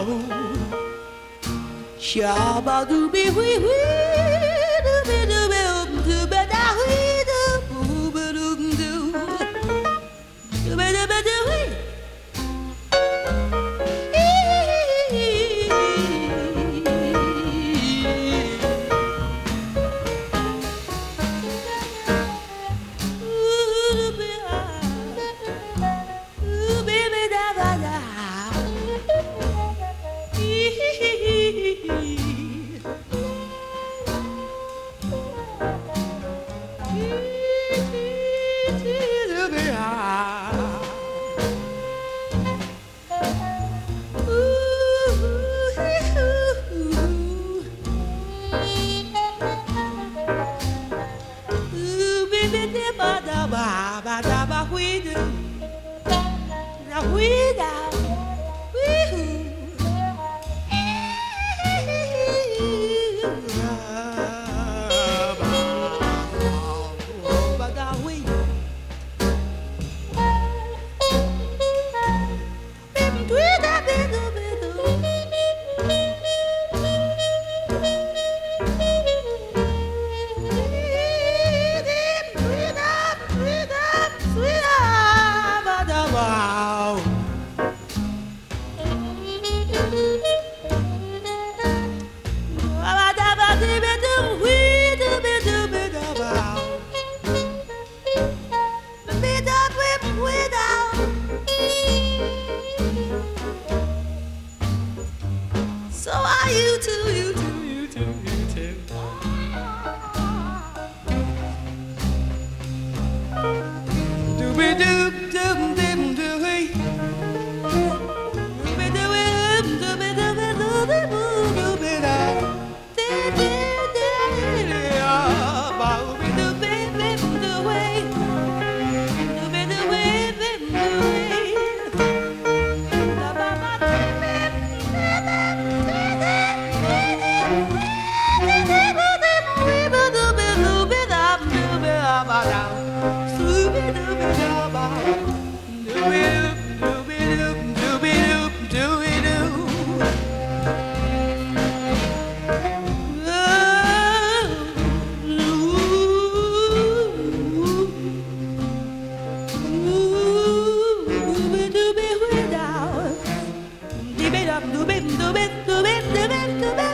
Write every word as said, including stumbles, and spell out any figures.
Shabba dooby wee wee, dooby dooby um dooby da wee doo, dooby doom doo, dooby dooby doo wee. So are you too, you too, you too, you too. Dooby doo doo doo doo hey. Dooby doo dooby dooby dooby doo dooby da. Dee dee dee dee ah. Dooby dooby dooby doo hey. Dooby dooby dooby doo hey. Da ba ba dooby Dooby dooby dooby dooby dooby dooby dooby